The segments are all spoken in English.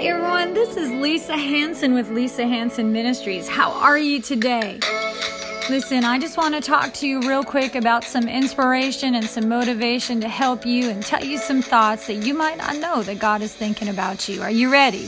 Hey everyone, this is Lisa Hanson with Lisa Hanson Ministries. How are you today? Listen, I just want to talk to you real quick about some inspiration and some motivation to help you and tell you some thoughts that you might not know that God is thinking about you. Are you ready?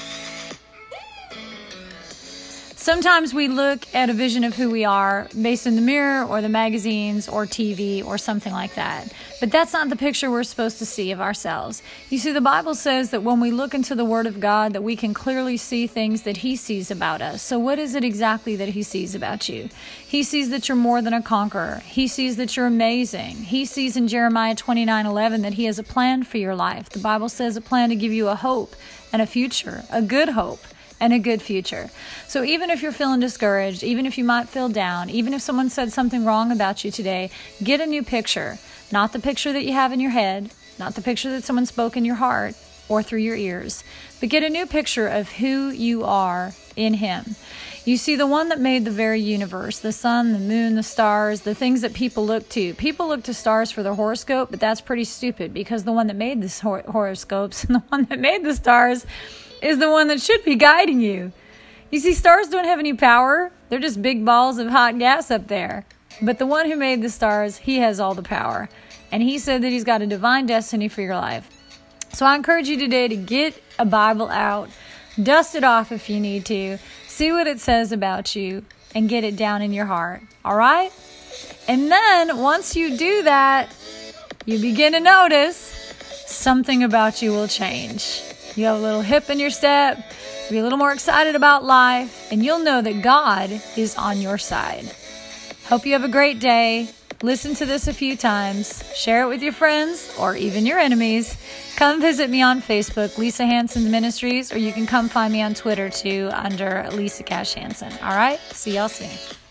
Sometimes we look at a vision of who we are based in the mirror or the magazines or TV or something like that. But that's not the picture we're supposed to see of ourselves. You see, the Bible says that when we look into the Word of God, that we can clearly see things that He sees about us. So what is it exactly that He sees about you? He sees that you're more than a conqueror. He sees that you're amazing. He sees in Jeremiah 29:11 that He has a plan for your life. The Bible says a plan to give you a hope and a future, a good hope and a good future. So even if you're feeling discouraged, even if you might feel down, even if someone said something wrong about you today, get a new picture. Not the picture that you have in your head, not the picture that someone spoke in your heart or through your ears, but get a new picture of who you are in Him. You see, the one that made the very universe, the sun, the moon, the stars, the things that people look to. People look to stars for their horoscope, but that's pretty stupid because the one that made the horoscopes and the one that made the stars is the one that should be guiding you. You see, stars don't have any power. They're just big balls of hot gas up there. But the one who made the stars, He has all the power. And He said that He's got a divine destiny for your life. So I encourage you today to get a Bible out, dust it off if you need to, see what it says about you, and get it down in your heart. All right? And then once you do that, you begin to notice something about you will change. You have a little hip in your step, you'll be a little more excited about life, and you'll know that God is on your side. Hope you have a great day. Listen to this a few times. Share it with your friends or even your enemies. Come visit me on Facebook, Lisa Hanson Ministries, or you can come find me on Twitter too under Lisa Cash Hanson. All right? See y'all soon.